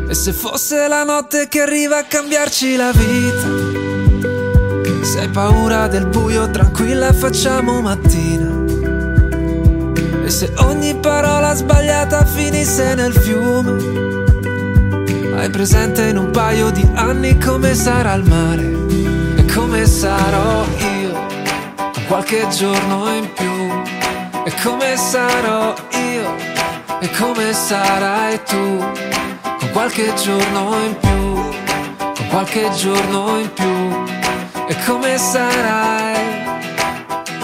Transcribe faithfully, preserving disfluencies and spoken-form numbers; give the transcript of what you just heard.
E se fosse la notte che arriva a cambiarci la vita, se hai paura del buio, tranquilla, facciamo mattina. E se ogni parola sbagliata finisse nel fiume, hai presente in un paio di anni come sarà il mare e come sarò io con qualche giorno in più, e come sarò io e come sarai tu con qualche giorno in più, con qualche giorno in più, e come sarai